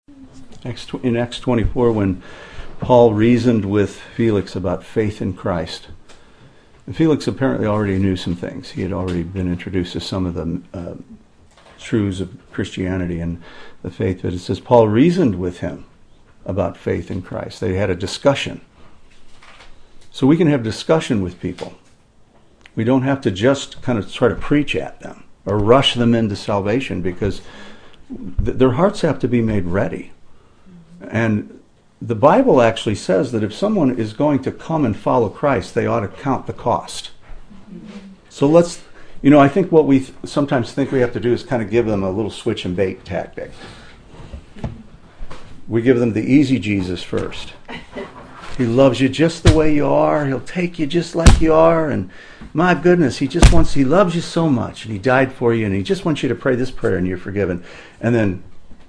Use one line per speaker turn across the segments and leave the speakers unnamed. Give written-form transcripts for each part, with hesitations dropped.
In Acts 24, when Paul reasoned with Felix about faith in Christ, and Felix apparently already knew some things. He had already been introduced to some of the truths of Christianity and the faith. But it says Paul reasoned with him about faith in Christ. They had a discussion. So we can have discussion with people. We don't have to just kind of try to preach at them or rush them into salvation, because their hearts have to be made ready. And the Bible actually says that if someone is going to come and follow Christ, they ought to count the cost. So let's, I think what we sometimes think we have to do is kind of give them a little switch and bait tactic. We give them the easy Jesus first. He loves you just the way you are. He'll take you just like you are. And my goodness, he loves you so much. And he died for you. And he just wants you to pray this prayer and you're forgiven. And then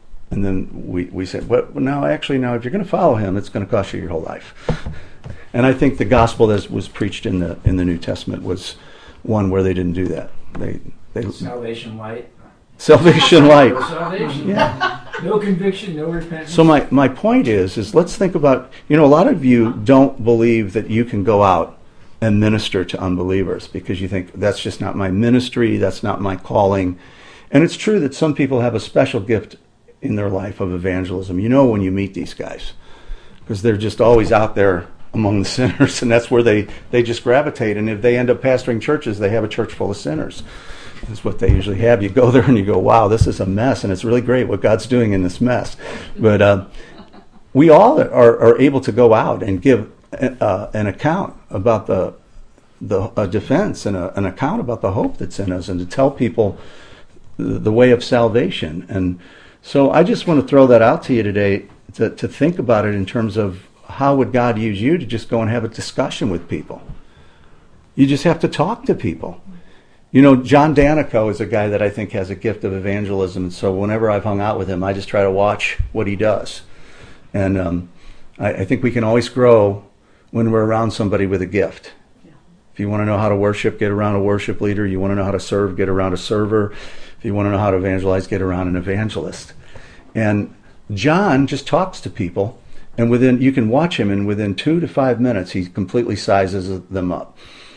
we say, well, now if you're going to follow him, it's going to cost you your whole life. And I think the gospel that was preached in the New Testament was one where they didn't do that. They
Salvation light.
Salvation light.
No salvation.
Yeah.
No conviction, no repentance.
So my point is let's think about, a lot of you don't believe that you can go out and minister to unbelievers because you think that's just not my ministry, that's not my calling. And it's true that some people have a special gift in their life of evangelism. When you meet these guys, because they're just always out there among the sinners, and that's where they just gravitate. And if they end up pastoring churches, they have a church full of sinners. That's what they usually have. You go there and you go, wow, this is a mess, and it's really great what God's doing in this mess. But we all are able to go out and give an account about the defense and an account about the hope that's in us, and to tell people the way of salvation. And so I just want to throw that out to you today to think about it in terms of how would God use you to just go and have a discussion with people. You just have to talk to people. John Danico is a guy that I think has a gift of evangelism, and so whenever I've hung out with him, I just try to watch what he does. And I think we can always grow when we're around somebody with a gift. Yeah. If you want to know how to worship, get around a worship leader. You want to know how to serve, get around a server. If you want to know how to evangelize, get around an evangelist. And John just talks to people, and you can watch him, and within 2 to 5 minutes, he completely sizes them up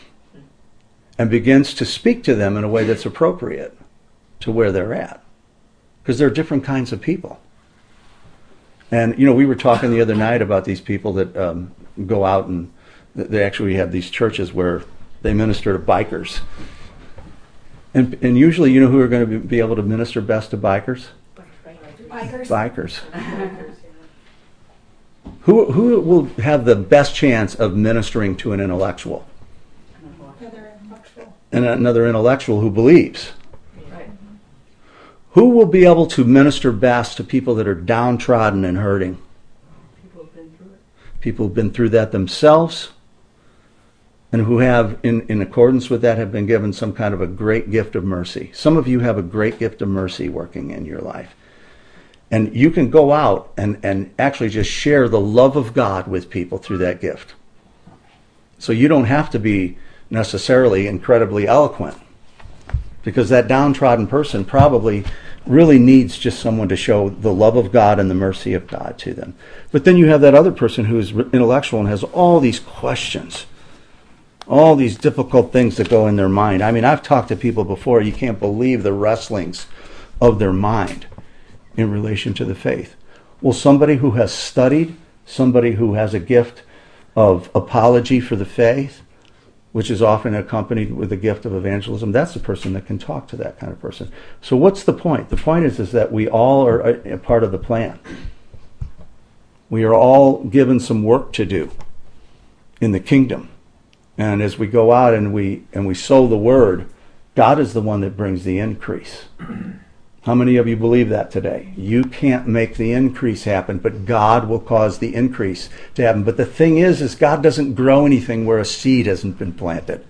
and begins to speak to them in a way that's appropriate to where they're at. Because there are different kinds of people. And, we were talking the other night about these people that go out and they actually have these churches where they minister to bikers. And usually, who are going to be able to minister best to bikers? Bikers. Who will have the best chance of ministering to an intellectual? And another intellectual who believes. Right. Who will be able to minister best to people that are downtrodden and hurting? People who've been through it. People who've been through that themselves, and who have, in accordance with that, have been given some kind of a great gift of mercy. Some of you have a great gift of mercy working in your life. And you can go out and actually just share the love of God with people through that gift. So you don't have to be necessarily incredibly eloquent, because that downtrodden person probably really needs just someone to show the love of God and the mercy of God to them. But then you have that other person who is intellectual and has all these questions, all these difficult things that go in their mind. I mean, I've talked to people before, you can't believe the wrestlings of their mind in relation to the faith. Well, somebody who has studied, somebody who has a gift of apology for the faith, which is often accompanied with the gift of evangelism, that's the person that can talk to that kind of person. So what's the point? The point is that we all are a part of the plan. We are all given some work to do in the kingdom. And as we go out and we sow the word, God is the one that brings the increase. How many of you believe that today? You can't make the increase happen, but God will cause the increase to happen. But the thing is God doesn't grow anything where a seed hasn't been planted.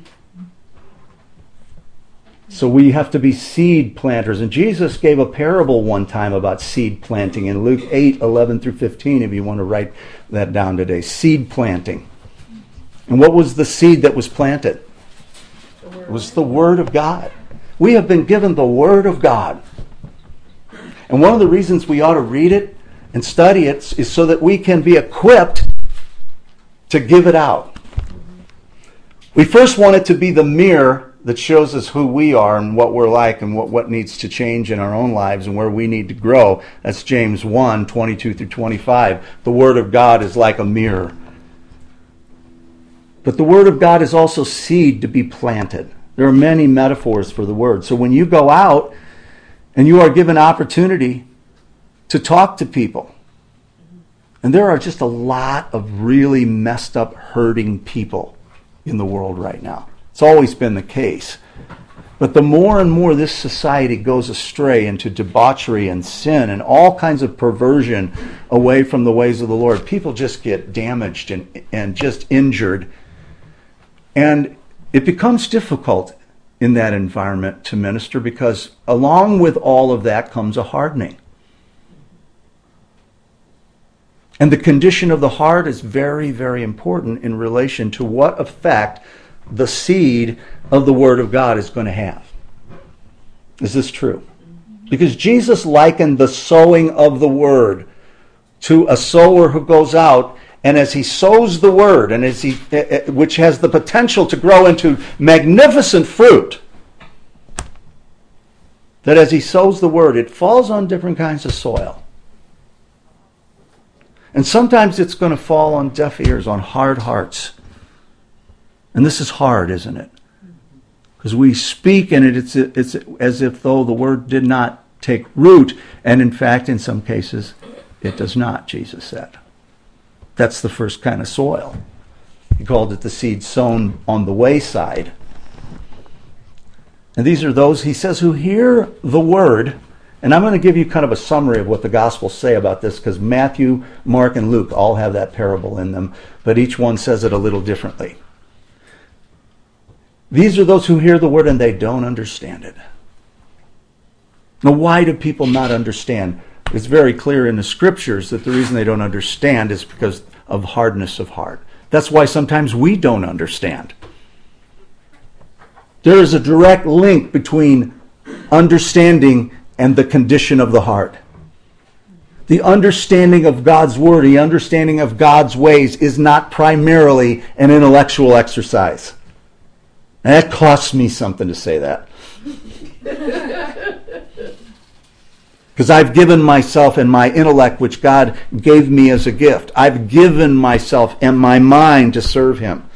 So we have to be seed planters. And Jesus gave a parable one time about seed planting in Luke 8:11-15, if you want to write that down today. Seed planting. And what was the seed that was planted? It was the Word of God. We have been given the Word of God. And one of the reasons we ought to read it and study it is so that we can be equipped to give it out. We first want it to be the mirror that shows us who we are and what we're like and what needs to change in our own lives and where we need to grow. That's James 1, 22 through 25. The Word of God is like a mirror. But the Word of God is also seed to be planted. There are many metaphors for the Word. So when you go out and you are given opportunity to talk to people, and there are just a lot of really messed up, hurting people in the world right now. It's always been the case. But the more and more this society goes astray into debauchery and sin and all kinds of perversion away from the ways of the Lord, people just get damaged and just injured. And it becomes difficult in that environment to minister because along with all of that comes a hardening. And the condition of the heart is very, very important in relation to what effect the seed of the Word of God is going to have. Is this true? Because Jesus likened the sowing of the Word to a sower who goes out, and as he sows the Word, and as which has the potential to grow into magnificent fruit, that as he sows the Word, it falls on different kinds of soil. And sometimes it's going to fall on deaf ears, on hard hearts. And this is hard, isn't it? Because we speak and it's as if though the Word did not take root. And in fact, in some cases, it does not, Jesus said. That's the first kind of soil. He called it the seed sown on the wayside. And these are those, he says, who hear the Word. And I'm going to give you kind of a summary of what the Gospels say about this, because Matthew, Mark, and Luke all have that parable in them, but each one says it a little differently. These are those who hear the Word and they don't understand it. Now, why do people not understand? It's very clear in the Scriptures that the reason they don't understand is because of hardness of heart. That's why sometimes we don't understand. There is a direct link between understanding and the condition of the heart. The understanding of God's Word, the understanding of God's ways is not primarily an intellectual exercise. And that costs me something to say that. Because I've given myself and my intellect, which God gave me as a gift. I've given myself and my mind to serve Him.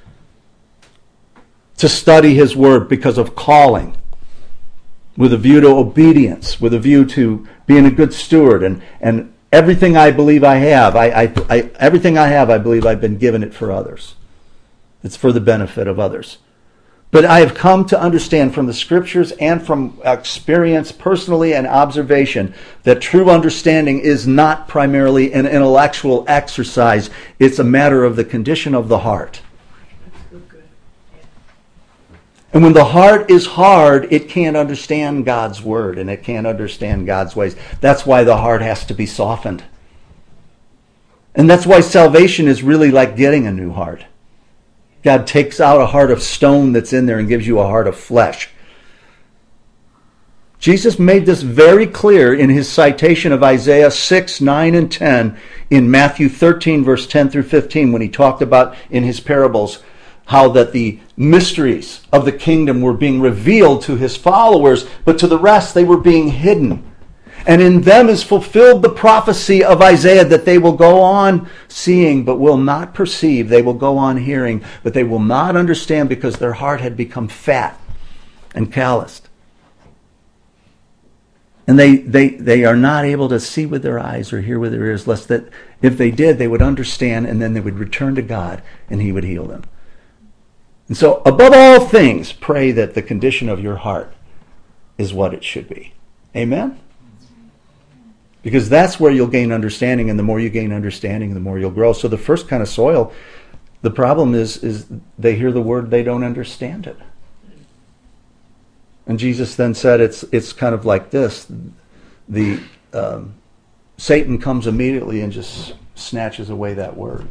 To study His Word because of calling. With a view to obedience, with a view to being a good steward, and everything I believe I have, everything I have, I believe I've been given it for others. It's for the benefit of others. But I have come to understand from the Scriptures and from experience personally and observation that true understanding is not primarily an intellectual exercise. It's a matter of the condition of the heart. And when the heart is hard, it can't understand God's Word and it can't understand God's ways. That's why the heart has to be softened. And that's why salvation is really like getting a new heart. God takes out a heart of stone that's in there and gives you a heart of flesh. Jesus made this very clear in his citation of Isaiah 6, 9, and 10 in Matthew 13, verse 10 through 15, when he talked about in his parables how that the mysteries of the kingdom were being revealed to his followers, but to the rest they were being hidden. And in them is fulfilled the prophecy of Isaiah that they will go on seeing but will not perceive. They will go on hearing, but they will not understand because their heart had become fat and calloused. And they are not able to see with their eyes or hear with their ears, lest that if they did, they would understand and then they would return to God and He would heal them. And so, above all things, pray that the condition of your heart is what it should be. Amen? Because that's where you'll gain understanding, and the more you gain understanding, the more you'll grow. So the first kind of soil, the problem is they hear the Word, they don't understand it. And Jesus then said it's kind of like this. Satan comes immediately and just snatches away that Word.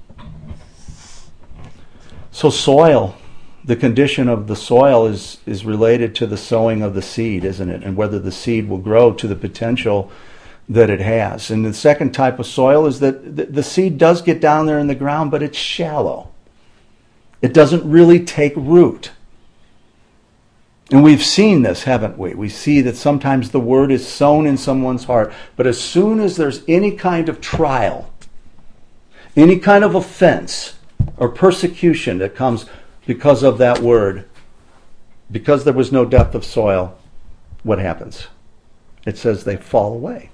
So soil, the condition of the soil is related to the sowing of the seed, isn't it? And whether the seed will grow to the potential that it has. And the second type of soil is that the seed does get down there in the ground, but it's shallow. It doesn't really take root. And we've seen this, haven't we? We see that sometimes the word is sown in someone's heart, but as soon as there's any kind of trial, any kind of offense or persecution that comes because of that word, because there was no depth of soil, what happens? It says they fall away.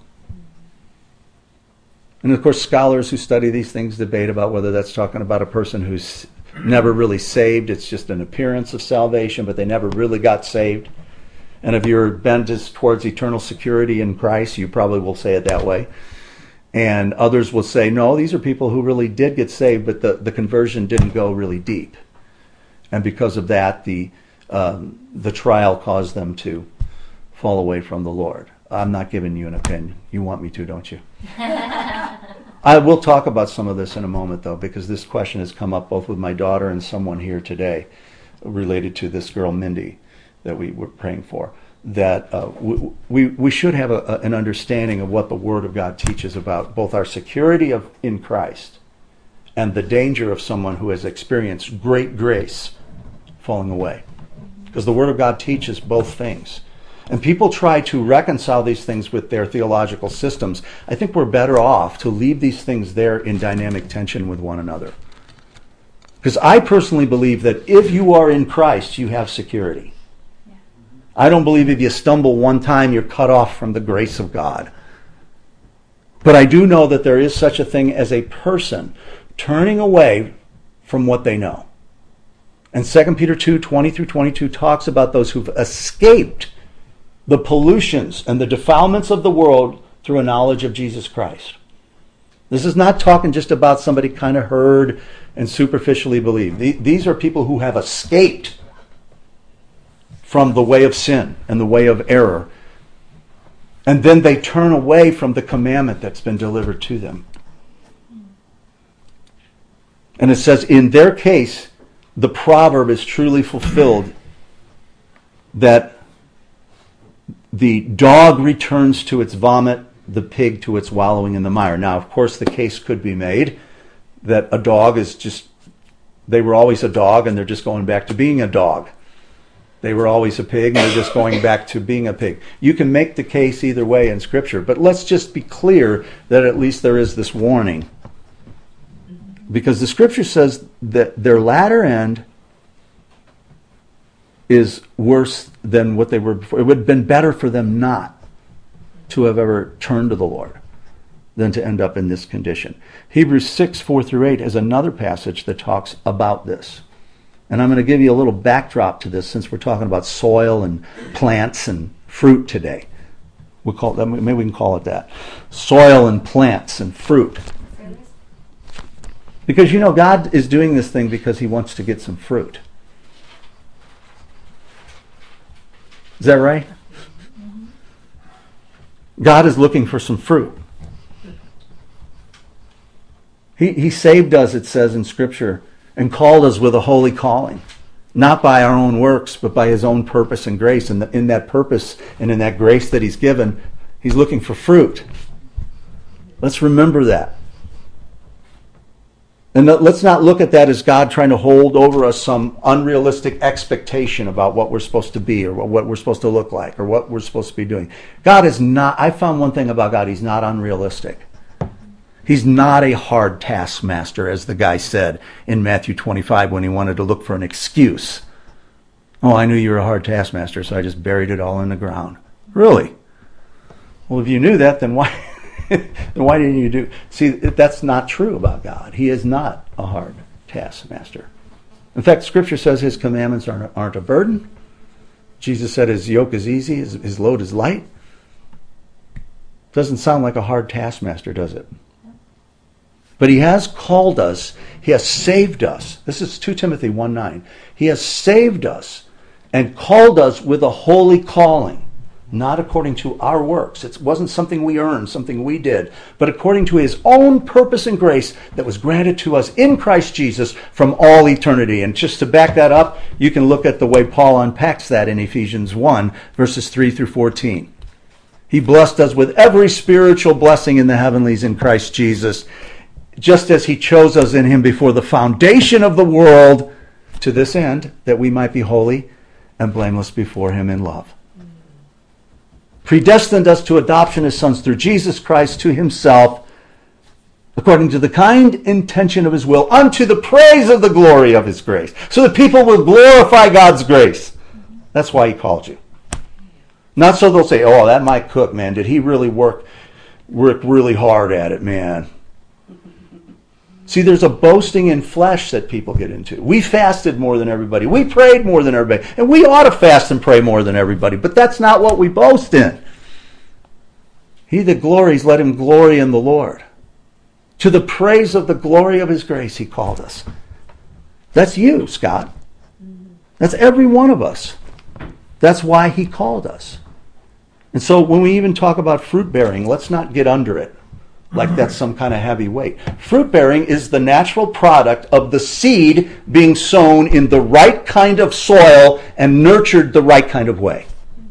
And of course, scholars who study these things debate about whether that's talking about a person who's never really saved. It's just an appearance of salvation, but they never really got saved. And if your bent is towards eternal security in Christ, you probably will say it that way. And others will say, no, these are people who really did get saved, but the conversion didn't go really deep. And because of that, the trial caused them to fall away from the Lord. I'm not giving you an opinion. You want me to, don't you? I will talk about some of this in a moment, though, because this question has come up both with my daughter and someone here today related to this girl, Mindy, that we were praying for. That we should have an understanding of what the Word of God teaches about both our security in Christ and the danger of someone who has experienced great grace falling away. Because the Word of God teaches both things. And people try to reconcile these things with their theological systems. I think we're better off to leave these things there in dynamic tension with one another. Because I personally believe that if you are in Christ, you have security. Yeah. I don't believe if you stumble one time, you're cut off from the grace of God. But I do know that there is such a thing as a person turning away from what they know. And 2 Peter 2, 20 through 22 talks about those who've escaped the pollutions and the defilements of the world through a knowledge of Jesus Christ. This is not talking just about somebody kind of heard and superficially believed. These are people who have escaped from the way of sin and the way of error. And then they turn away from the commandment that's been delivered to them. And it says, in their case, the proverb is truly fulfilled that the dog returns to its vomit, the pig to its wallowing in the mire. Now, of course, the case could be made that a dog is just, they were always a dog and they're just going back to being a dog. They were always a pig and they're just going back to being a pig. You can make the case either way in Scripture, but let's just be clear that at least there is this warning. Because the Scripture says that their latter end is worse than what they were before. It would have been better for them not to have ever turned to the Lord than to end up in this condition. Hebrews 6, 4 through 8 has another passage that talks about this. And I'm going to give you a little backdrop to this since we're talking about soil and plants and fruit today. We'll call it that, maybe we can call it that. Soil and plants and fruit. Because God is doing this thing because He wants to get some fruit. Is that right? God is looking for some fruit. He saved us, it says in Scripture, and called us with a holy calling. Not by our own works, but by His own purpose and grace. And in that purpose and in that grace that He's given, He's looking for fruit. Let's remember that. And let's not look at that as God trying to hold over us some unrealistic expectation about what we're supposed to be or what we're supposed to look like or what we're supposed to be doing. God is not, I found one thing about God, He's not unrealistic. He's not a hard taskmaster, as the guy said in Matthew 25 when he wanted to look for an excuse. Oh, I knew you were a hard taskmaster, so I just buried it all in the ground. Really? Well, if you knew that, then why... then why didn't you do... See, that's not true about God. He is not a hard taskmaster. In fact, Scripture says His commandments aren't a burden. Jesus said His yoke is easy, His load is light. Doesn't sound like a hard taskmaster, does it? But He has called us. He has saved us. This is 2 Timothy 1:9. He has saved us and called us with a holy calling. Not according to our works. It wasn't something we earned, something we did, but according to His own purpose and grace that was granted to us in Christ Jesus from all eternity. And just to back that up, you can look at the way Paul unpacks that in Ephesians 1, verses 3 through 14. He blessed us with every spiritual blessing in the heavenlies in Christ Jesus, just as he chose us in him before the foundation of the world, to this end, that we might be holy and blameless before him in love. Predestined us to adoption as sons through Jesus Christ to himself, according to the kind intention of his will, unto the praise of the glory of his grace. So that people will glorify God's grace. That's why he called you. Not so they'll say, oh, that Mike Cook, man, did he really work really hard at it, man? See, there's a boasting in flesh that people get into. We fasted more than everybody. We prayed more than everybody. And we ought to fast and pray more than everybody. But that's not what we boast in. He that glories, let him glory in the Lord. To the praise of the glory of his grace, he called us. That's you, Scott. That's every one of us. That's why he called us. And so when we even talk about fruit bearing, let's not get under it like that's some kind of heavy weight. Fruit bearing is the natural product of the seed being sown in the right kind of soil and nurtured the right kind of way.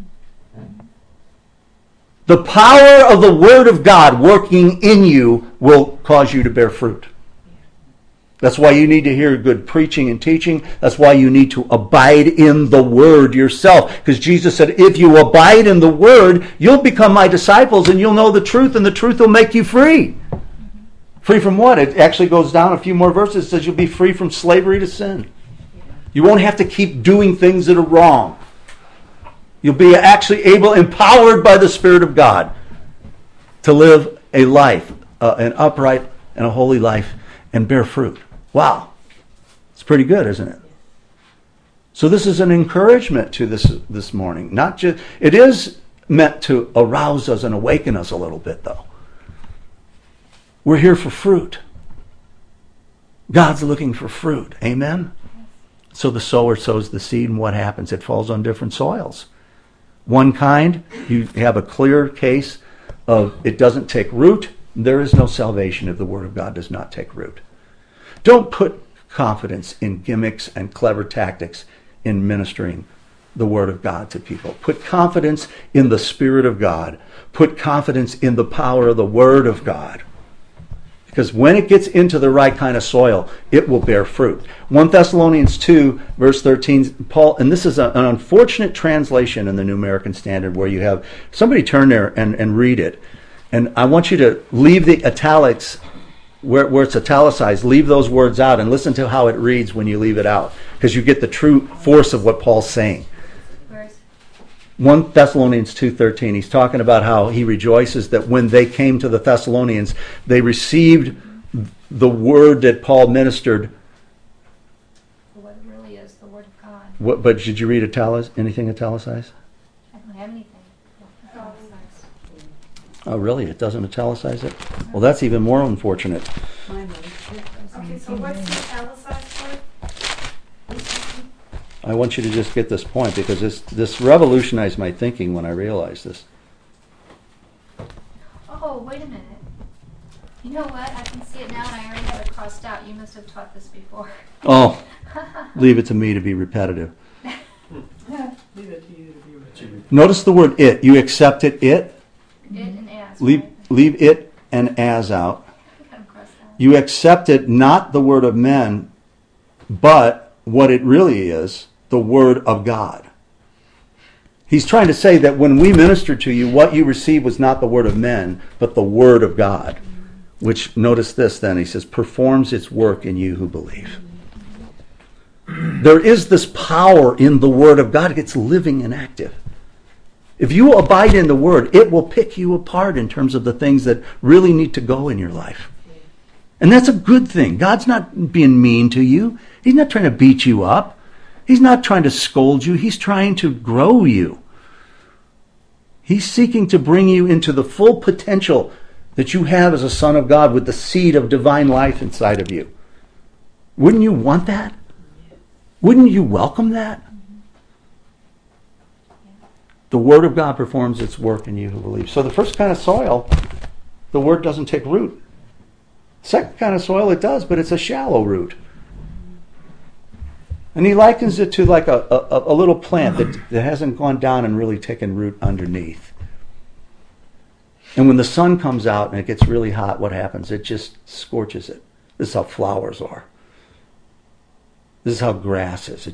The power of the Word of God working in you will cause you to bear fruit. That's why you need to hear good preaching and teaching. That's why you need to abide in the Word yourself. Because Jesus said, if you abide in the Word, you'll become my disciples and you'll know the truth, and the truth will make you free. Free from what? It actually goes down a few more verses. It says you'll be free from slavery to sin. You won't have to keep doing things that are wrong. You'll be actually empowered by the Spirit of God to live a life, an upright and a holy life, and bear fruit. Wow. It's pretty good, isn't it? So this is an encouragement to this morning. Not just, it is meant to arouse us and awaken us a little bit, though. We're here for fruit. God's looking for fruit. Amen? So the sower sows the seed, and what happens? It falls on different soils. One kind, you have a clear case of it doesn't take root. There is no salvation if the Word of God does not take root. Don't put confidence in gimmicks and clever tactics in ministering the Word of God to people. Put confidence in the Spirit of God. Put confidence in the power of the Word of God. Because when it gets into the right kind of soil, it will bear fruit. 1 Thessalonians 2, verse 13, Paul, and this is an unfortunate translation in the New American Standard where you have, somebody turn there and read it. And I want you to leave the italics, where it's italicized, leave those words out and listen to how it reads when you leave it out. Because you get the true force of what Paul's saying. 1 Thessalonians 2:13, he's talking about how he rejoices that when they came to the Thessalonians, they received the word that Paul ministered.
What it really is, the Word of God.
What, but did you read anything italicized?
I don't have anything italicized.
Oh, really? It doesn't italicize it? Well, that's even more unfortunate.
Okay, so what's the italicized word?
I want you to just get this point because this revolutionized my thinking when I realized this.
Oh, wait a minute. You know what? I can see it now and I already have it crossed out. You must have taught this before.
Oh, leave it to me to be repetitive.
Leave it to you to be with.
Notice the word it. You accepted it.
It and as.
Leave,
Right?
leave it and as out.
I got 'em crossed out.
You accepted not the word of men, but what it really is, the word of God. He's trying to say that when we minister to you, what you received was not the word of men, but the word of God. Which, notice this then, he says, performs its work in you who believe. There is this power in the word of God. It's living and active. If you abide in the word, it will pick you apart in terms of the things that really need to go in your life. And that's a good thing. God's not being mean to you. He's not trying to beat you up. He's not trying to scold you. He's trying to grow you. He's seeking to bring you into the full potential that you have as a son of God with the seed of divine life inside of you. Wouldn't you want that? Wouldn't you welcome that? The Word of God performs its work in you who believe. So the first kind of soil, the Word doesn't take root. Second kind of soil, it does, but it's a shallow root. And he likens it to like a little plant that hasn't gone down and really taken root underneath. And when the sun comes out and it gets really hot, what happens? It just scorches it. This is how flowers are. This is how grass is. It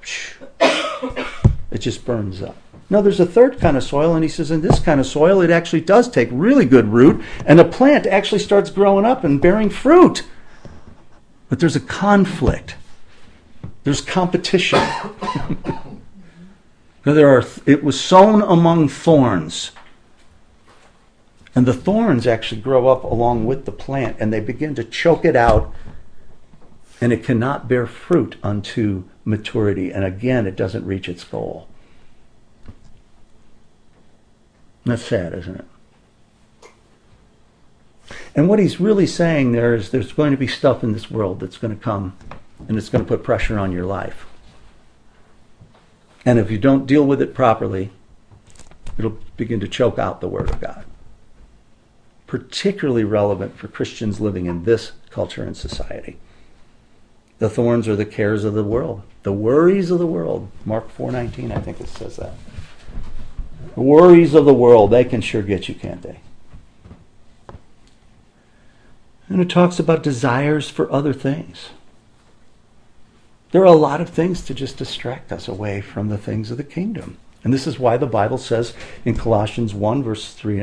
just burns up. No, there's a third kind of soil, and he says in this kind of soil, it actually does take really good root, and a plant actually starts growing up and bearing fruit. But there's a conflict. There's competition. It was sown among thorns. And the thorns actually grow up along with the plant, and they begin to choke it out, and it cannot bear fruit unto maturity. And again, it doesn't reach its goal. That's sad, isn't it? And what he's really saying there is there's going to be stuff in this world that's going to come, and it's going to put pressure on your life. And if you don't deal with it properly, it'll begin to choke out the Word of God. Particularly relevant for Christians living in this culture and society. The thorns are the cares of the world, the worries of the world. Mark 4:19, I think it says that. The worries of the world, they can sure get you, can't they? And it talks about desires for other things. There are a lot of things to just distract us away from the things of the kingdom. And this is why the Bible says in Colossians 3,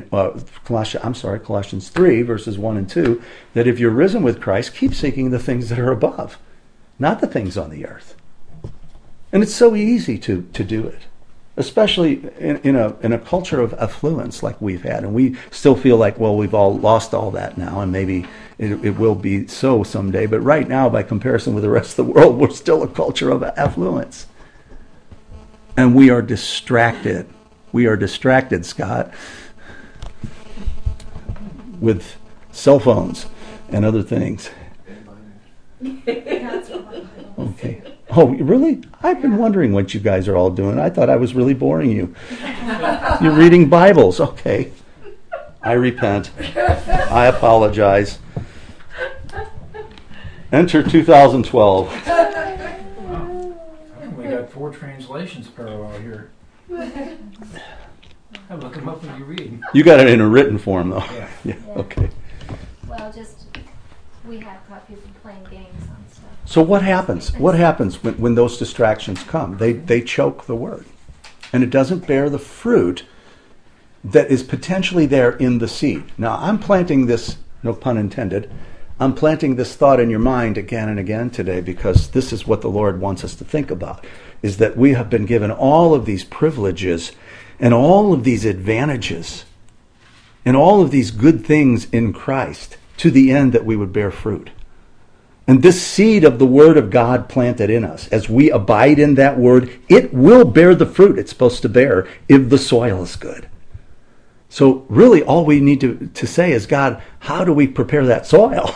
verses 1 and 2, that if you're risen with Christ, keep seeking the things that are above, not the things on the earth. And it's so easy to do it, especially in a culture of affluence like we've had. And we still feel like, well, we've all lost all that now, and maybe it will be so someday. But right now, by comparison with the rest of the world, we're still a culture of affluence. And we are distracted. We are distracted, Scott, with cell phones and other things. Okay. Oh, really? I've been wondering what you guys are all doing. I thought I was really boring you. You're reading Bibles. Okay. I repent. I apologize. Enter 2012.
We got 4 translations parallel here. I look them up when you read.
You got it in a written form, though.
Yeah.
Okay.
Well, we have caught people playing games on stuff.
So what happens? What happens when those distractions come? They choke the word. And it doesn't bear the fruit that is potentially there in the seed. Now, I'm planting this, no pun intended, I'm planting this thought in your mind again and again today because this is what the Lord wants us to think about, is that we have been given all of these privileges and all of these advantages and all of these good things in Christ to the end that we would bear fruit. And this seed of the Word of God planted in us, as we abide in that Word, it will bear the fruit it's supposed to bear if the soil is good. So really all we need to say is, God, how do we prepare that soil?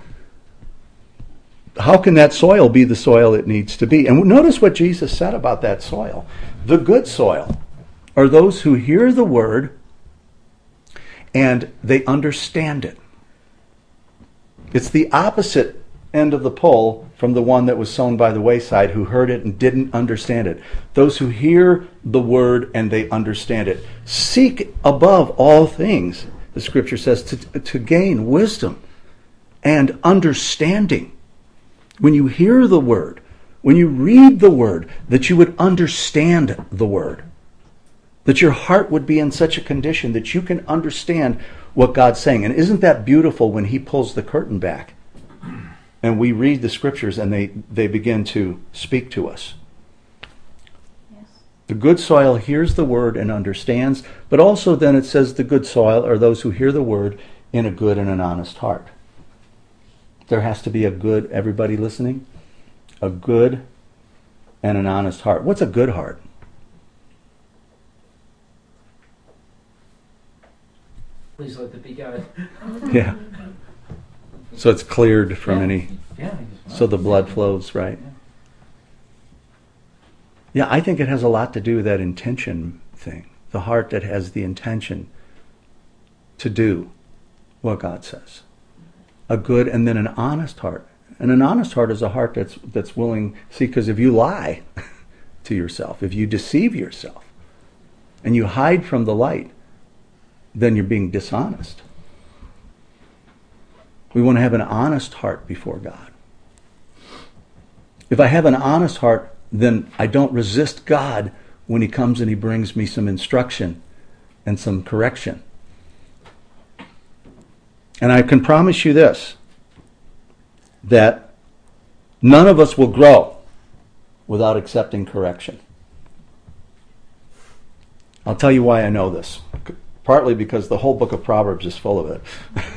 How can that soil be the soil it needs to be? And notice what Jesus said about that soil. The good soil are those who hear the Word and they understand it. It's the opposite end of the pole from the one that was sown by the wayside, who heard it and didn't understand it. Those who hear the Word and they understand it. Seek above all things, the Scripture says, to gain wisdom and understanding. When you hear the Word, when you read the Word, that you would understand the Word. That your heart would be in such a condition that you can understand what God's saying. And isn't that beautiful when He pulls the curtain back and we read the Scriptures and they begin to speak to us?
Yes.
The good soil hears the Word and understands, but also then it says the good soil are those who hear the Word in a good and an honest heart. There has to be a good, everybody listening? A good and an honest heart. What's a good heart?
Please let it be God.
Yeah. So it's cleared from any...
Yeah.
So the blood flows, right? Yeah, I think it has a lot to do with that intention thing. The heart that has the intention to do what God says. A good and then an honest heart. And an honest heart is a heart that's willing... See, because if you lie to yourself, if you deceive yourself, and you hide from the light, then you're being dishonest. We want to have an honest heart before God. If I have an honest heart, then I don't resist God when he comes and he brings me some instruction and some correction. And I can promise you this, that none of us will grow without accepting correction. I'll tell you why I know this. Partly because the whole book of Proverbs is full of it.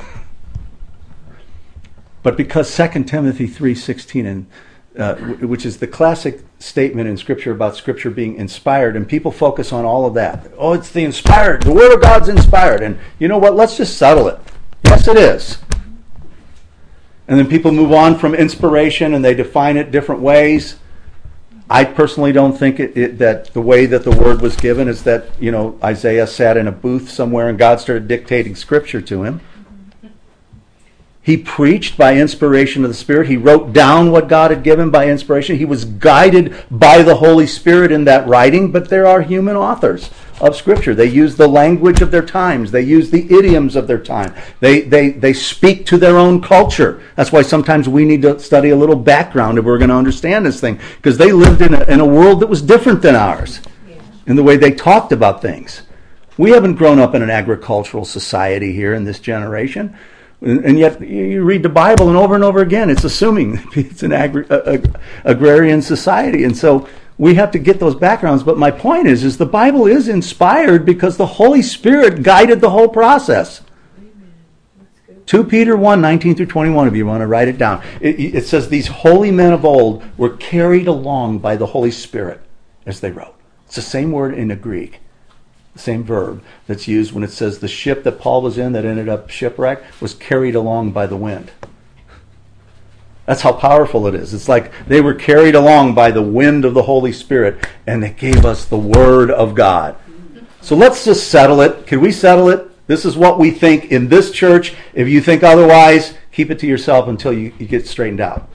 But because 2 Timothy 3:16, which is the classic statement in Scripture about Scripture being inspired, and people focus on all of that. Oh, it's the inspired. The Word of God's inspired. And you know what? Let's just settle it. Yes, it is. And then people move on from inspiration and they define it different ways. I personally don't think that the way that the Word was given is that, Isaiah sat in a booth somewhere and God started dictating Scripture to him. He preached by inspiration of the Spirit. He wrote down what God had given by inspiration. He was guided by the Holy Spirit in that writing, but there are human authors of Scripture. They use the language of their times. They use the idioms of their time. They speak to their own culture. That's why sometimes we need to study a little background if we're going to understand this thing, because they lived in a world that was different than ours in the way they talked about things. We haven't grown up in an agricultural society here in this generation. And yet you read the Bible and over again it's assuming it's an agrarian society. And so we have to get those backgrounds. But my point is the Bible is inspired because the Holy Spirit guided the whole process. 2 Peter 1:19-21, if you want to write it down. It says these holy men of old were carried along by the Holy Spirit as they wrote. It's the same word in the Greek. Same verb that's used when it says the ship that Paul was in that ended up shipwrecked was carried along by the wind. That's how powerful it is. It's like they were carried along by the wind of the Holy Spirit and they gave us the Word of God. So let's just settle it. Can we settle it? This is what we think in this church. If you think otherwise, keep it to yourself until you get straightened out.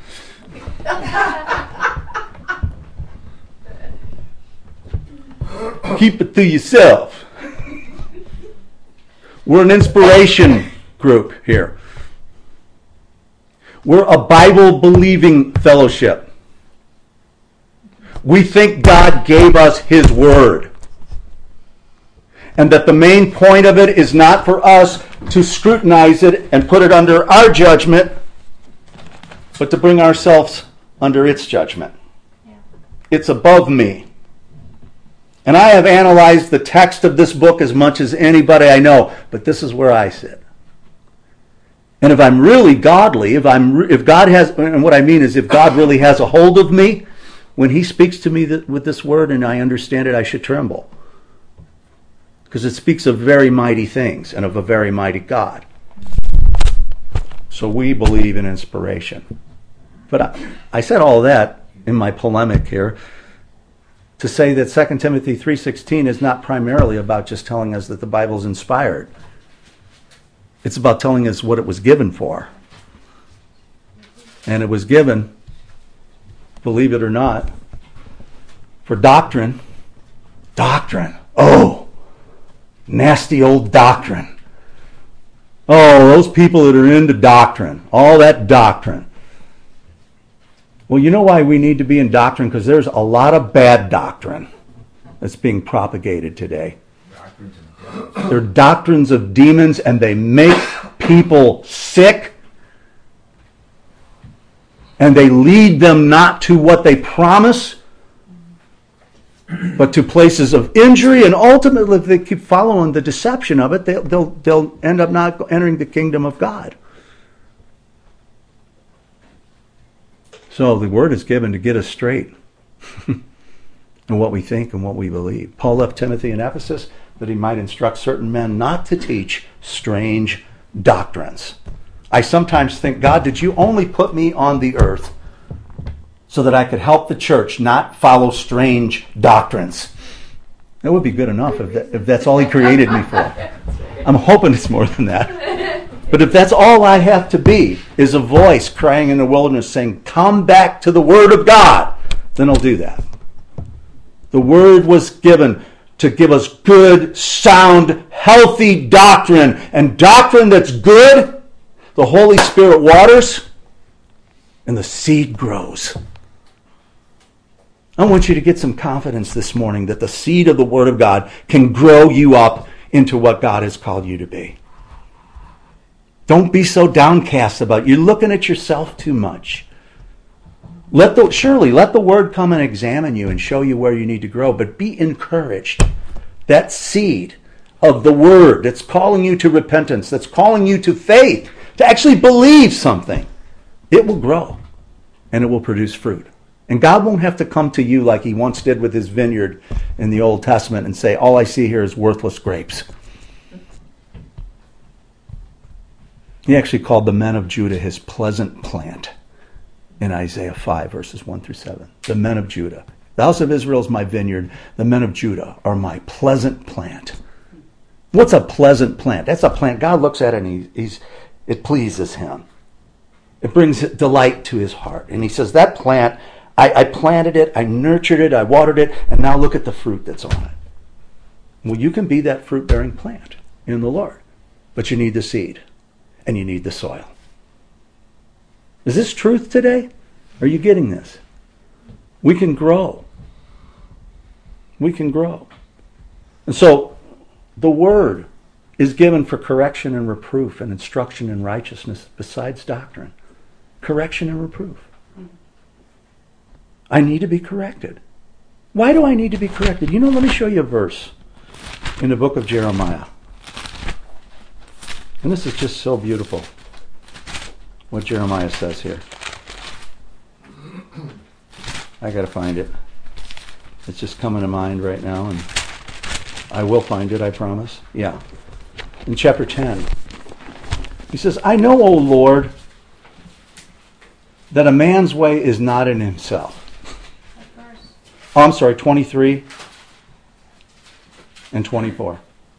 Keep it to yourself. We're an inspiration group here. We're a Bible-believing fellowship. We think God gave us His Word. And that the main point of it is not for us to scrutinize it and put it under our judgment, but to bring ourselves under its judgment. Yeah. It's above me. And I have analyzed the text of this book as much as anybody I know, but this is where I sit. And if I'm really godly, if God has, and what I mean is if God really has a hold of me, when He speaks to me with this word and I understand it, I should tremble. Because it speaks of very mighty things and of a very mighty God. So we believe in inspiration. But I said all that in my polemic here to say that 2 Timothy 3:16 is not primarily about just telling us that the Bible is inspired. It's about telling us what it was given for. And it was given, believe it or not, for doctrine. Doctrine. Oh, nasty old doctrine. Oh, those people that are into doctrine. All that doctrine. Well, you know why we need to be in doctrine? Because there's a lot of bad doctrine that's being propagated today. They're doctrines of demons, and they make people sick, and they lead them not to what they promise, but to places of injury, and ultimately, if they keep following the deception of it, they'll end up not entering the kingdom of God. So the word is given to get us straight in what we think and what we believe. Paul left Timothy in Ephesus that he might instruct certain men not to teach strange doctrines. I sometimes think, God, did you only put me on the earth so that I could help the church not follow strange doctrines? That would be good enough if that's all He created me for. I'm hoping it's more than that. But if that's all I have to be, is a voice crying in the wilderness saying, come back to the Word of God, then I'll do that. The Word was given to give us good, sound, healthy doctrine. And doctrine that's good, the Holy Spirit waters, and the seed grows. I want you to get some confidence this morning that the seed of the Word of God can grow you up into what God has called you to be. Don't be so downcast about it. You're looking at yourself too much. Let the Word come and examine you and show you where you need to grow, but be encouraged. That seed of the Word that's calling you to repentance, that's calling you to faith, to actually believe something, it will grow and it will produce fruit. And God won't have to come to you like he once did with his vineyard in the Old Testament and say, all I see here is worthless grapes. He actually called the men of Judah his pleasant plant in Isaiah 5, verses 1 through 7. The men of Judah. The house of Israel is my vineyard. The men of Judah are my pleasant plant. What's a pleasant plant? That's a plant. God looks at it and it pleases him. It brings delight to his heart. And he says, that plant, I planted it, I nurtured it, I watered it, and now look at the fruit that's on it. Well, you can be that fruit-bearing plant in the Lord. But you need the seed. And you need the soil. Is this truth today? Are you getting this? We can grow. We can grow. And so, the Word is given for correction and reproof and instruction in righteousness besides doctrine. Correction and reproof. I need to be corrected. Why do I need to be corrected? Let me show you a verse in the book of Jeremiah. And this is just so beautiful, what Jeremiah says here. I got to find it. It's just coming to mind right now, and I will find it, I promise. Yeah. In chapter 10, he says, I know, O Lord, that a man's way is not in himself. Oh, I'm sorry, 23 and 24.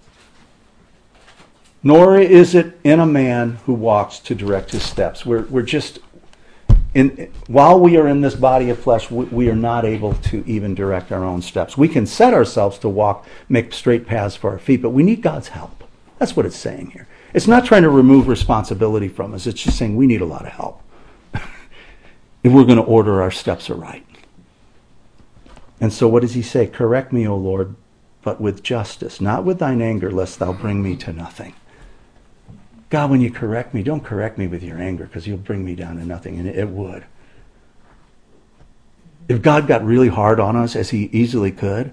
Nor is it in a man who walks to direct his steps. We're just, while we are in this body of flesh, we are not able to even direct our own steps. We can set ourselves to walk, make straight paths for our feet, but we need God's help. That's what it's saying here. It's not trying to remove responsibility from us. It's just saying we need a lot of help if we're going to order our steps aright. And so what does he say? Correct me, O Lord, but with justice, not with thine anger, lest thou bring me to nothing. God, when you correct me, don't correct me with your anger, because you'll bring me down to nothing, and it would. If God got really hard on us, as he easily could,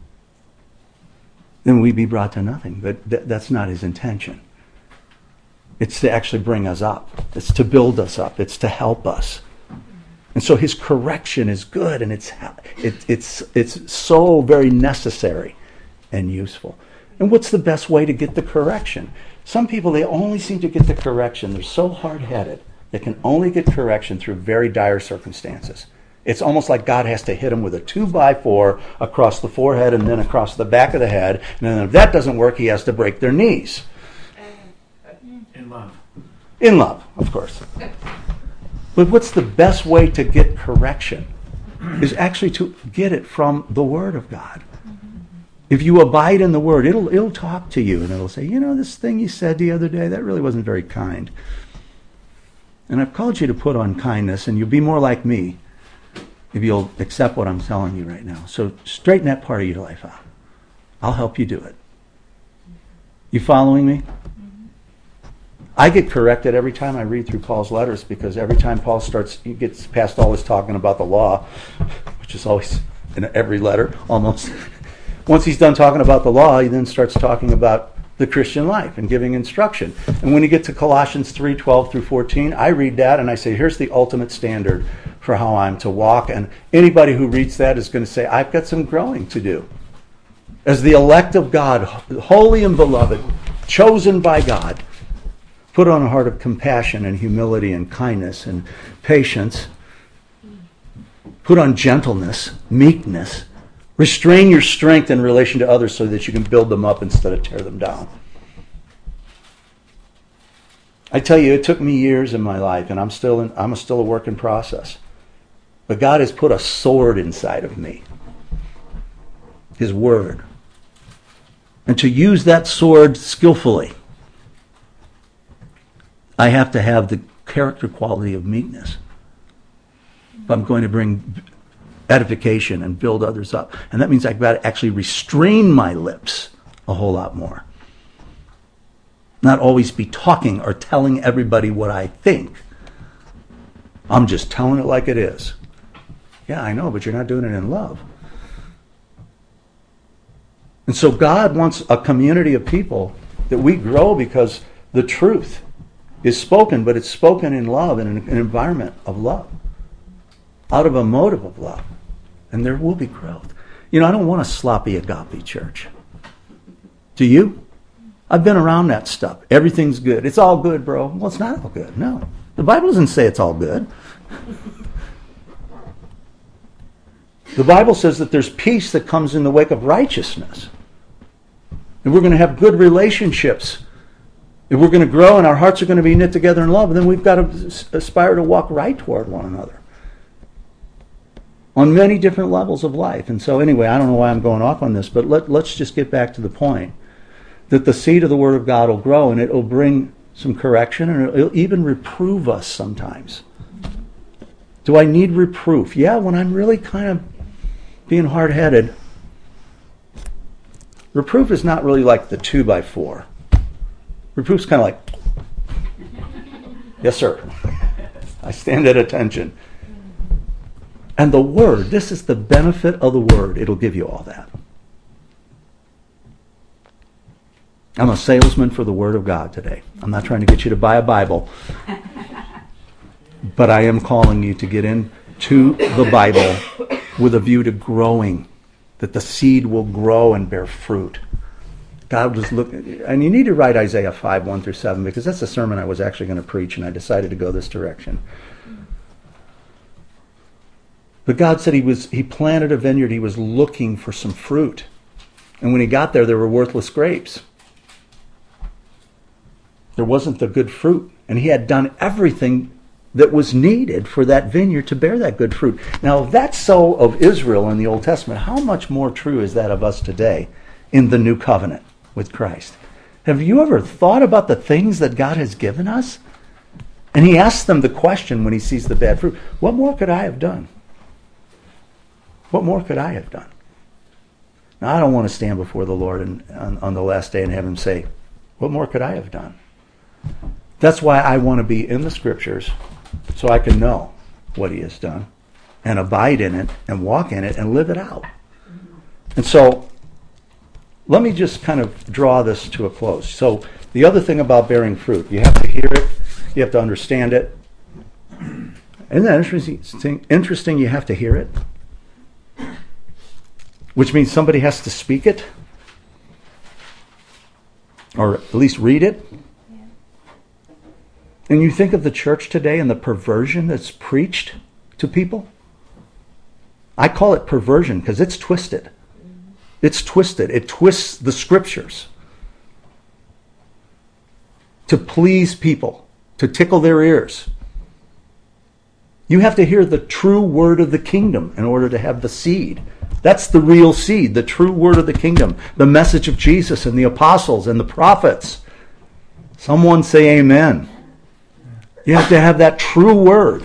then we'd be brought to nothing. But that's not his intention. It's to actually bring us up. It's to build us up. It's to help us. And so his correction is good, and it's so very necessary and useful. And what's the best way to get the correction? Some people, they only seem to get the correction. They're so hard-headed. They can only get correction through very dire circumstances. It's almost like God has to hit them with a 2x4 across the forehead and then across the back of the head. And then if that doesn't work, he has to break their knees.
In love.
In love, of course. But what's the best way to get correction? Is actually to get it from the Word of God. If you abide in the Word, it'll talk to you, and it'll say, this thing you said the other day, that really wasn't very kind. And I've called you to put on kindness, and you'll be more like me if you'll accept what I'm telling you right now. So straighten that part of your life out. I'll help you do it. You following me? I get corrected every time I read through Paul's letters, because every time Paul he gets past all his talking about the law, which is always in every letter, almost. Once he's done talking about the law, he then starts talking about the Christian life and giving instruction. And when you get to Colossians 3:12 through 14, I read that and I say, here's the ultimate standard for how I'm to walk. And anybody who reads that is going to say, I've got some growing to do. As the elect of God, holy and beloved, chosen by God, put on a heart of compassion and humility and kindness and patience. Put on gentleness, meekness. Restrain your strength in relation to others so that you can build them up instead of tear them down. I tell you, it took me years in my life, and I'm still a work in process. But God has put a sword inside of me. His Word. And to use that sword skillfully, I have to have the character quality of meekness. If I'm going to bring edification and build others up. And that means I've got to actually restrain my lips a whole lot more. Not always be talking or telling everybody what I think. I'm just telling it like it is. Yeah, I know, but you're not doing it in love. And so God wants a community of people that we grow because the truth is spoken, but it's spoken in love, in an environment of love, out of a motive of love. And there will be growth. You know, I don't want a sloppy agape church. Do you? I've been around that stuff. Everything's good. It's all good, bro. Well, it's not all good. No. The Bible doesn't say it's all good. The Bible says that there's peace that comes in the wake of righteousness. And we're going to have good relationships. If we're going to grow and our hearts are going to be knit together in love, then we've got to aspire to walk right toward one another. On many different levels of life. And so anyway, I don't know why I'm going off on this, but let's just get back to the point. That the seed of the Word of God will grow and it will bring some correction and it'll even reprove us sometimes. Do I need reproof? Yeah, when I'm really kind of being hard-headed. Reproof is not really like the 2x4. Reproof's kind of like, yes, sir. I stand at attention. And the Word, this is the benefit of the Word. It'll give you all that. I'm a salesman for the Word of God today. I'm not trying to get you to buy a Bible. But I am calling you to get into the Bible with a view to growing. That the seed will grow and bear fruit. God was looking, and you need to write Isaiah 5, 1 through 7, because that's a sermon I was actually going to preach, and I decided to go this direction. But God said he planted a vineyard. He was looking for some fruit. And when he got there were worthless grapes. There wasn't the good fruit. And he had done everything that was needed for that vineyard to bear that good fruit. Now, if that's so of Israel in the Old Testament, how much more true is that of us today in the new covenant with Christ? Have you ever thought about the things that God has given us? And he asks them the question when he sees the bad fruit, what more could I have done? What more could I have done? Now, I don't want to stand before the Lord on the last day and have him say, what more could I have done? That's why I want to be in the Scriptures so I can know what he has done and abide in it and walk in it and live it out. And so let me just kind of draw this to a close. So the other thing about bearing fruit, you have to hear it, you have to understand it. Isn't that interesting? You have to hear it. Which means somebody has to speak it. Or at least read it. And you think of the church today and the perversion that's preached to people. I call it perversion because it's twisted. It's twisted. It twists the Scriptures to please people, to tickle their ears. You have to hear the true word of the kingdom in order to have the seed. That's the real seed, the true word of the kingdom, the message of Jesus and the apostles and the prophets. Someone say amen. You have to have that true word.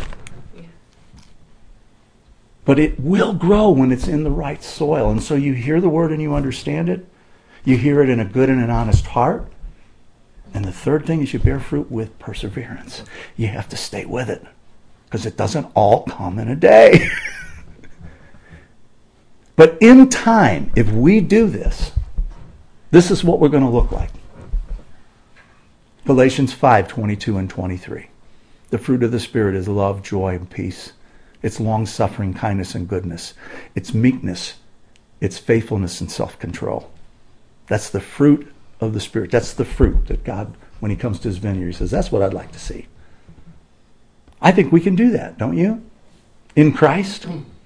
But it will grow when it's in the right soil. And so you hear the word and you understand it. You hear it in a good and an honest heart. And the third thing is you bear fruit with perseverance. You have to stay with it. Because it doesn't all come in a day. But in time, if we do this, this is what we're going to look like. Galatians 5, 22 and 23. The fruit of the Spirit is love, joy, and peace. It's long-suffering, kindness, and goodness. It's meekness. It's faithfulness and self-control. That's the fruit of the Spirit. That's the fruit that God, when he comes to his vineyard, he says, that's what I'd like to see. I think we can do that, don't you? In Christ.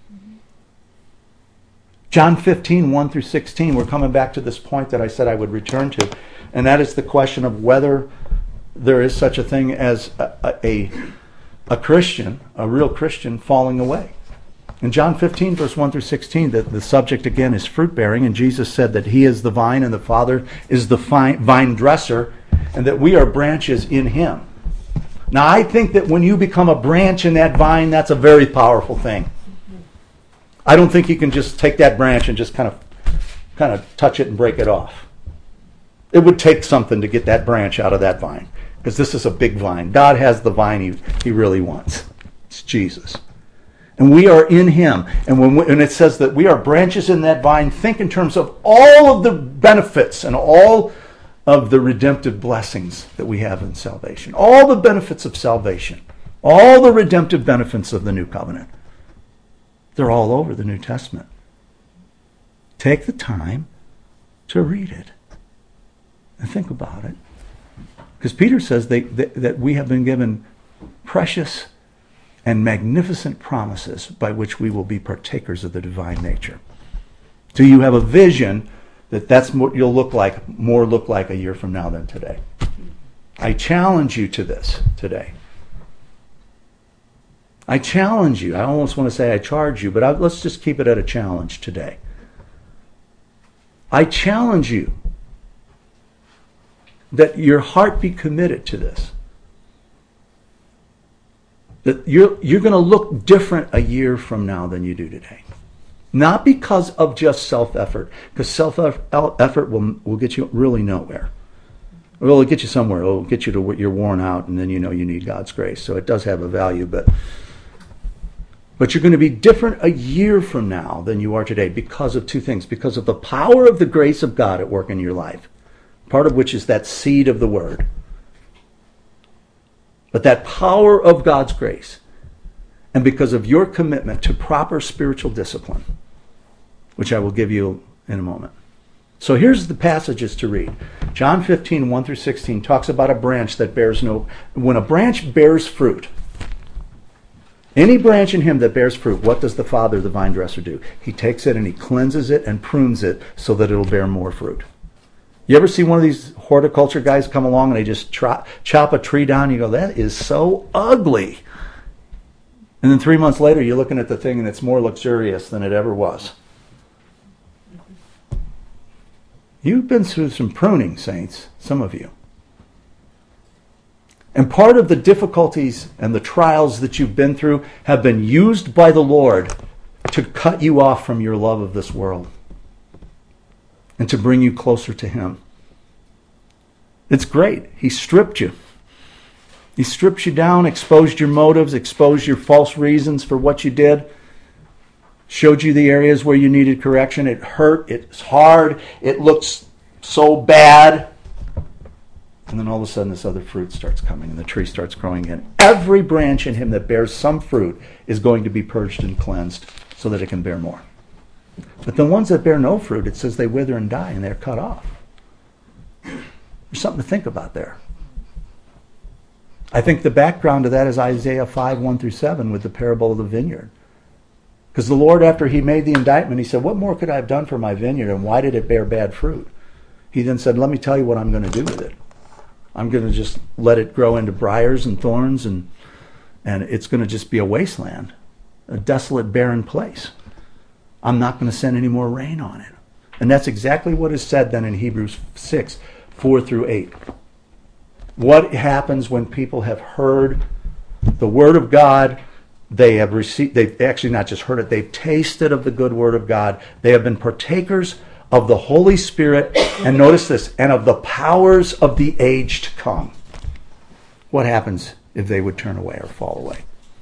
John 15, 1 through 16, we're coming back to this point that I said I would return to, and that is the question of whether there is such a thing as a Christian, a real Christian, falling away. In John 15, verse 1 through 16, the subject again is fruit bearing, and Jesus said that he is the vine and the Father is the vine dresser, and that we are branches in him. Now, I think that when you become a branch in that vine, that's a very powerful thing. I don't think you can just take that branch and just kind of touch it and break it off. It would take something to get that branch out of that vine, because this is a big vine. God has the vine he really wants. It's Jesus. And we are in him. And when it says that we are branches in that vine, think in terms of all of the benefits and all of the redemptive blessings that we have in salvation. All the benefits of salvation. All the redemptive benefits of the new covenant. They're all over the New Testament. Take the time to read it and think about it. Because Peter says that we have been given precious and magnificent promises by which we will be partakers of the divine nature. So you have a vision that's what you'll look like a year from now than today. I challenge you to this today. I challenge you. I almost want to say I charge you, but let's just keep it at a challenge today. I challenge you that your heart be committed to this. That you're going to look different a year from now than you do today. Not because of just self-effort, because self-effort will get you really nowhere. Well, it'll get you somewhere. It'll get you to where you're worn out, and then you know you need God's grace. So it does have a value, but you're going to be different a year from now than you are today because of two things. Because of the power of the grace of God at work in your life, part of which is that seed of the Word. But that power of God's grace, and because of your commitment to proper spiritual discipline, which I will give you in a moment. So here's the passages to read. John 15, 1 through 16 talks about a branch that bears no... When a branch bears fruit, any branch in him that bears fruit, what does the Father, the vine dresser, do? He takes it and he cleanses it and prunes it so that it'll bear more fruit. You ever see one of these horticulture guys come along and they just chop a tree down and you go, that is so ugly. And then 3 months later you're looking at the thing and it's more luxurious than it ever was. You've been through some pruning, saints, some of you. And part of the difficulties and the trials that you've been through have been used by the Lord to cut you off from your love of this world and to bring you closer to him. It's great. He stripped you. He stripped you down, exposed your motives, exposed your false reasons for what you did, showed you the areas where you needed correction. It hurt. It's hard. It looks so bad. And then all of a sudden this other fruit starts coming and the tree starts growing again. Every branch in him that bears some fruit is going to be purged and cleansed so that it can bear more. But the ones that bear no fruit, it says they wither and die and they're cut off. There's something to think about there. I think the background to that is Isaiah 5, 1 through 7 with the parable of the vineyard. Because the Lord, after he made the indictment, he said, what more could I have done for my vineyard and why did it bear bad fruit? He then said, let me tell you what I'm going to do with it. I'm going to just let it grow into briars and thorns and it's going to just be a wasteland, a desolate, barren place. I'm not going to send any more rain on it. And that's exactly what is said then in Hebrews 6, 4 through 8. What happens when people have heard the Word of God? They've actually not just heard it, they've tasted of the good Word of God. They have been partakers of the Holy Spirit, and notice this, and of the powers of the age to come. What happens if they would turn away or fall away?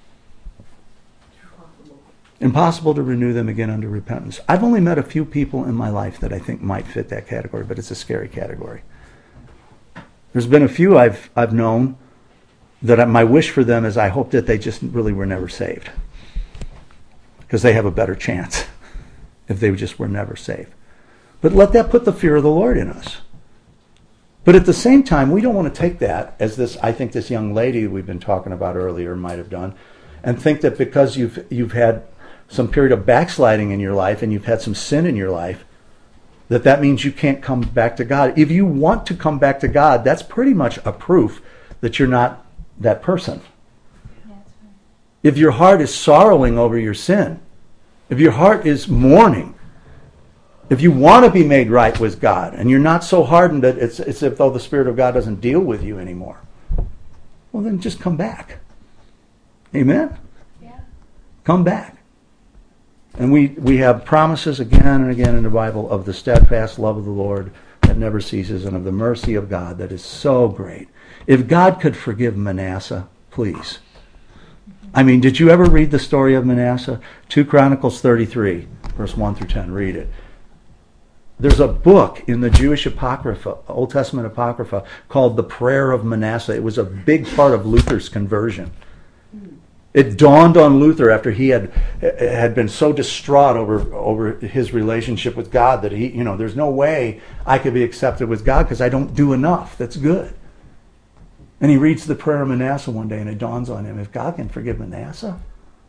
Impossible to renew them again unto repentance. I've only met a few people in my life that I think might fit that category, but it's a scary category. There's been a few I've known that my wish for them is I hope that they just really were never saved. Because they have a better chance if they just were never saved. But let that put the fear of the Lord in us. But at the same time, we don't want to take that as this young lady we've been talking about earlier might have done, and think that because you've had some period of backsliding in your life and you've had some sin in your life, that means you can't come back to God. If you want to come back to God, that's pretty much a proof that you're not that person. If your heart is sorrowing over your sin, if your heart is mourning, if you want to be made right with God, and you're not so hardened that it's as if though the Spirit of God doesn't deal with you anymore, well, then just come back. Amen?
Yeah.
Come back. And we have promises again and again in the Bible of the steadfast love of the Lord that never ceases, and of the mercy of God that is so great. If God could forgive Manasseh, please. I mean, did you ever read the story of Manasseh? 2 Chronicles 33, verse 1 through 10. Read it. There's a book in the Jewish Apocrypha, Old Testament Apocrypha, called The Prayer of Manasseh. It was a big part of Luther's conversion. It dawned on Luther after he had been so distraught over his relationship with God that there's no way I could be accepted with God because I don't do enough that's good. And he reads the prayer of Manasseh one day, and it dawns on him, if God can forgive Manasseh,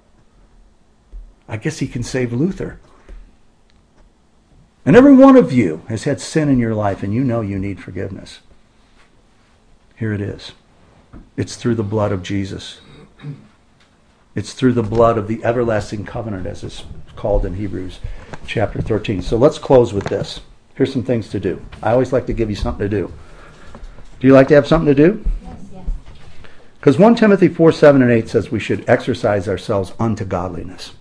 I guess he can save Luther. And every one of you has had sin in your life, and you know you need forgiveness. Here it is. It's through the blood of Jesus. It's through the blood of the everlasting covenant, as it's called in Hebrews chapter 13. So let's close with this. Here's some things to do. I always like to give you something to do. Do you like to have something to do?
Yes.
Because 1 Timothy 4, 7, and 8 says we should exercise ourselves unto godliness.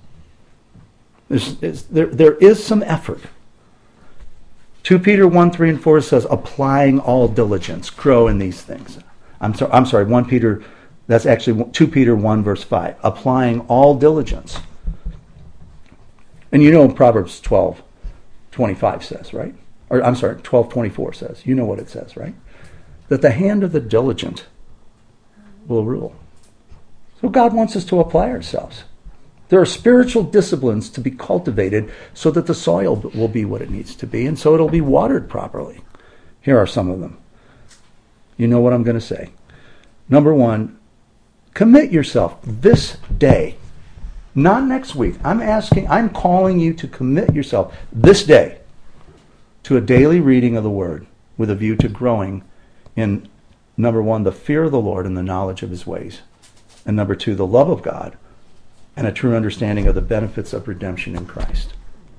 There is some effort. 2 Peter 1, 3, and 4 says, applying all diligence, grow in these things. I'm sorry, 1 Peter, that's actually 2 Peter 1, verse 5, applying all diligence. And you know Proverbs 12, 25 says, right? Or I'm sorry, 12, 24 says. You know what it says, right? That the hand of the diligent will rule. So God wants us to apply ourselves. There are spiritual disciplines to be cultivated so that the soil will be what it needs to be, and so it'll be watered properly. Here are some of them. You know what I'm going to say. Number 1, commit yourself this day, not next week. I'm calling you to commit yourself this day to a daily reading of the Word with a view to growing in, number 1, the fear of the Lord and the knowledge of His ways, and number 2, the love of God and a true understanding of the benefits of redemption in Christ.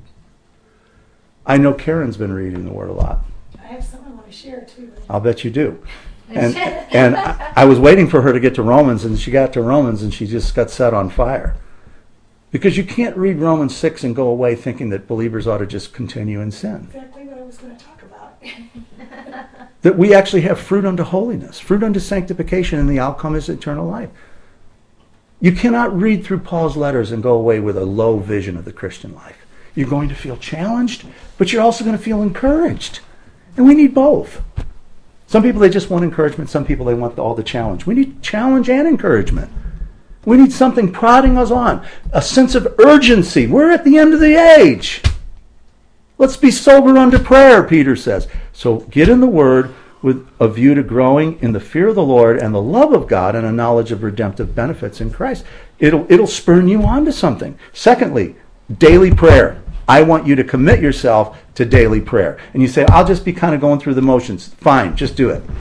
I know Karen's been reading the Word a lot.
I have some I want to share too.
I'll bet you do. And I was waiting for her to get to Romans, and she got to Romans, and she just got set on fire. Because you can't read Romans 6 and go away thinking that believers ought to just continue in sin.
Exactly what I was going to talk about.
That we actually have fruit unto holiness, fruit unto sanctification, and the outcome is eternal life. You cannot read through Paul's letters and go away with a low vision of the Christian life. You're going to feel challenged, but you're also going to feel encouraged. And we need both. Some people, they just want encouragement. Some people, they want all the challenge. We need challenge and encouragement. We need something prodding us on. A sense of urgency. We're at the end of the age. Let's be sober unto prayer, Peter says. So get in the Word with a view to growing in the fear of the Lord and the love of God and a knowledge of redemptive benefits in Christ. It'll spur you on to something. Secondly, daily prayer. I want you to commit yourself to daily prayer. And you say, I'll just be kind of going through the motions. Fine, just do it.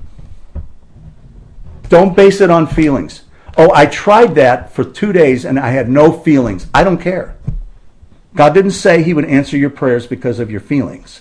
Don't base it on feelings. Oh, I tried that for 2 days and I had no feelings. I don't care. God didn't say He would answer your prayers because of your feelings.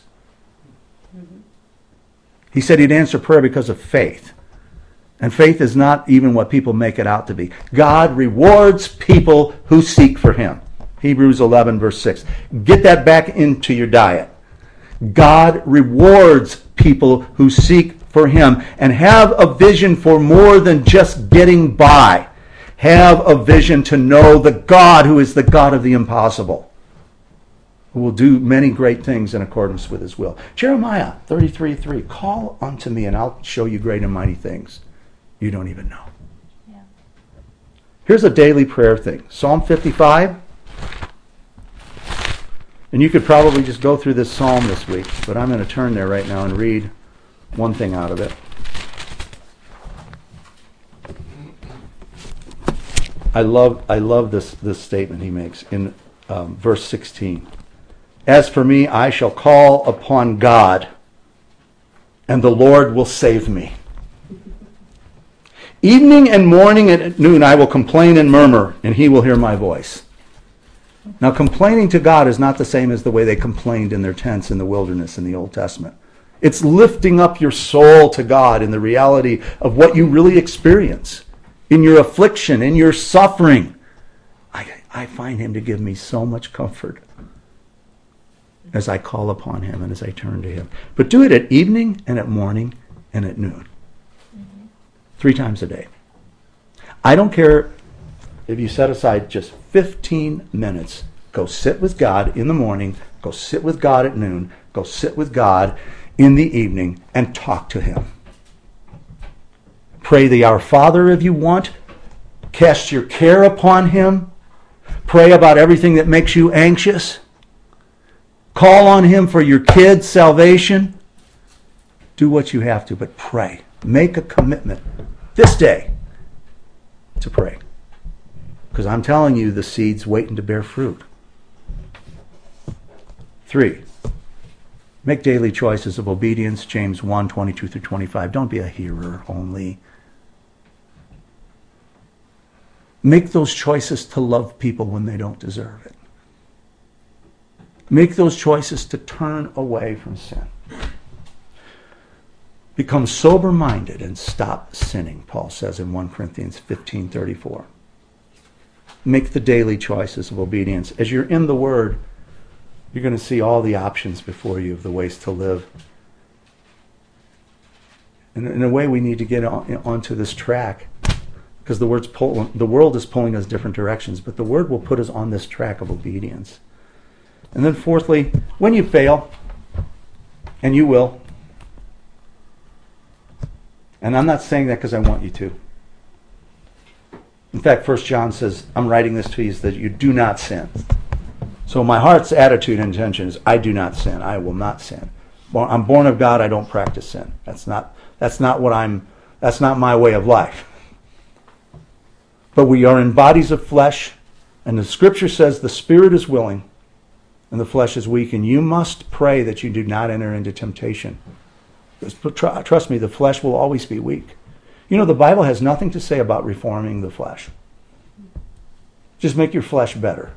He said He'd answer prayer because of faith. And faith is not even what people make it out to be. God rewards people who seek for Him. Hebrews 11, verse 6. Get that back into your diet. God rewards people who seek for Him and have a vision for more than just getting by. Have a vision to know the God who is the God of the impossible, who will do many great things in accordance with His will. Jeremiah 33:3. Call unto me and I'll show you great and mighty things you don't even know.
Yeah.
Here's a daily prayer thing. Psalm 55. And you could probably just go through this psalm this week, but I'm going to turn there right now and read one thing out of it. I love this statement he makes in verse 16. As for me, I shall call upon God, and the Lord will save me. Evening and morning and at noon I will complain and murmur, and He will hear my voice. Now, complaining to God is not the same as the way they complained in their tents in the wilderness in the Old Testament. It's lifting up your soul to God in the reality of what you really experience in your affliction, in your suffering. I find him to give me so much comfort as I call upon him and as I turn to him. But do it at evening and at morning and at noon. 3 times a day. I don't care if you set aside just 15 minutes. Go sit with God in the morning. Go sit with God at noon. Go sit with God in the evening and talk to him. Pray the Our Father if you want. Cast your care upon him. Pray about everything that makes you anxious. Call on him for your kids' salvation. Do what you have to, but pray. Make a commitment this day to pray. Because I'm telling you, the seed's waiting to bear fruit. 3, make daily choices of obedience. James 1, 22 through 25. Don't be a hearer only. Make those choices to love people when they don't deserve it. Make those choices to turn away from sin. Become sober-minded and stop sinning, Paul says in 1 Corinthians 15:34. Make the daily choices of obedience. As you're in the Word, you're going to see all the options before you of the ways to live. And in a way, we need to get onto this track because the world is pulling us different directions, but the Word will put us on this track of obedience. And then fourthly, when you fail, and you will, and I'm not saying that because I want you to. In fact, 1 John says, I'm writing this to you so that you do not sin. So my heart's attitude and intention is, I do not sin. I will not sin. I'm born of God. I don't practice sin. That's not my way of life. But we are in bodies of flesh, and the Scripture says the spirit is willing and the flesh is weak, and you must pray that you do not enter into temptation. Trust me, the flesh will always be weak. You know, the Bible has nothing to say about reforming the flesh. Just make your flesh better.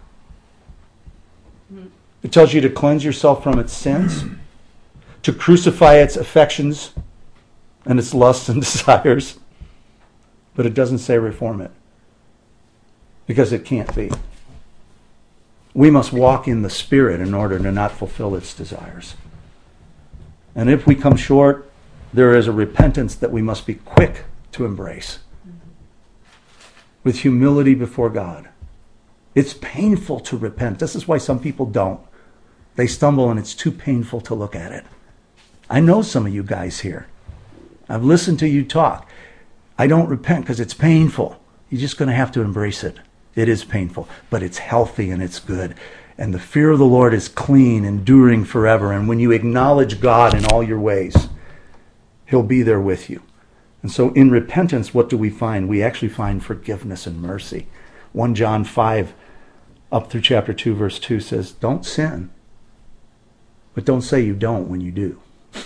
It tells you to cleanse yourself from its sins, to crucify its affections and its lusts and desires, but it doesn't say reform it, because it can't be. We must walk in the Spirit in order to not fulfill its desires. And if we come short, there is a repentance that we must be quick to embrace with humility before God. It's painful to repent. This is why some people don't. They stumble and it's too painful to look at it. I know some of you guys here. I've listened to you talk. I don't repent because it's painful. You're just going to have to embrace it. It is painful, but it's healthy and it's good. And the fear of the Lord is clean, enduring forever. And when you acknowledge God in all your ways, He'll be there with you. And so in repentance, what do we find? We actually find forgiveness and mercy. 1 John 5, up through chapter 2, verse 2 says, don't sin, but don't say you don't when you do.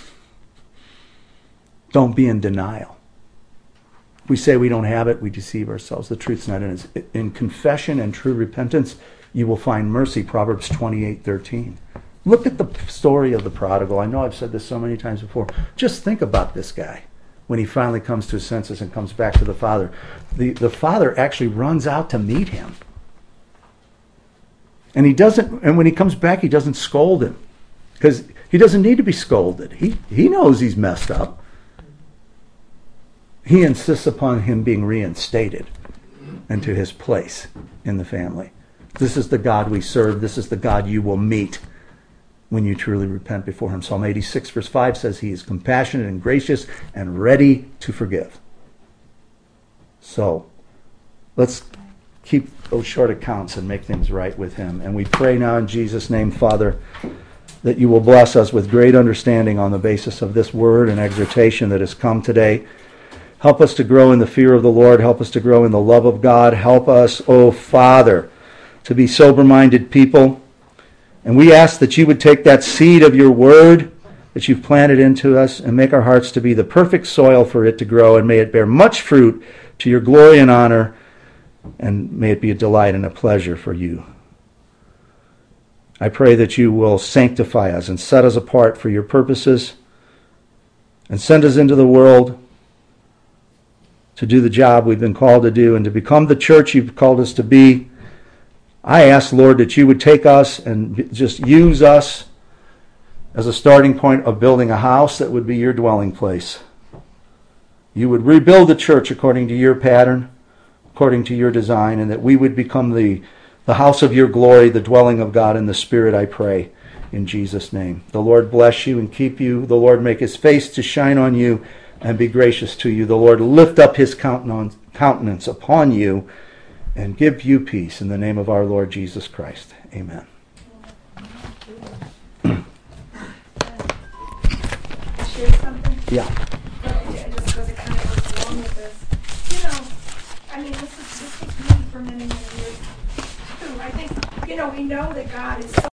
Don't be in denial. If we say we don't have it, we deceive ourselves. The truth's not in us. In confession and true repentance, you will find mercy, Proverbs 28:13. Look at the story of the prodigal. I know I've said this so many times before. Just think about this guy when he finally comes to his senses and comes back to the father. The father actually runs out to meet him. And when he comes back, he doesn't scold him. Because he doesn't need to be scolded. He knows he's messed up. He insists upon him being reinstated into his place in the family. This is the God we serve. This is the God you will meet when you truly repent before him. Psalm 86 verse 5 says he is compassionate and gracious and ready to forgive. So let's keep those short accounts and make things right with him. And we pray now in Jesus' name, Father, that you will bless us with great understanding on the basis of this word and exhortation that has come today. Help us to grow in the fear of the Lord. Help us to grow in the love of God. Help us, O Father, to be sober-minded people. And we ask that you would take that seed of your word that you've planted into us and make our hearts to be the perfect soil for it to grow, and may it bear much fruit to your glory and honor, and may it be a delight and a pleasure for you. I pray that you will sanctify us and set us apart for your purposes and send us into the world to do the job we've been called to do and to become the church you've called us to be. I ask, Lord, that you would take us and just use us as a starting point of building a house that would be your dwelling place. You would rebuild the church according to your pattern, according to your design, and that we would become the house of your glory, the dwelling of God in the Spirit, I pray, in Jesus' name. The Lord bless you and keep you. The Lord make his face to shine on you and be gracious to you. The Lord lift up his countenance upon you and give you peace in the name of our Lord Jesus Christ. Amen.
Share something?
Yeah.
Yeah, just because it kind of goes along with this. You know, I mean, this takes me for many, many years too. I think, we know that God is so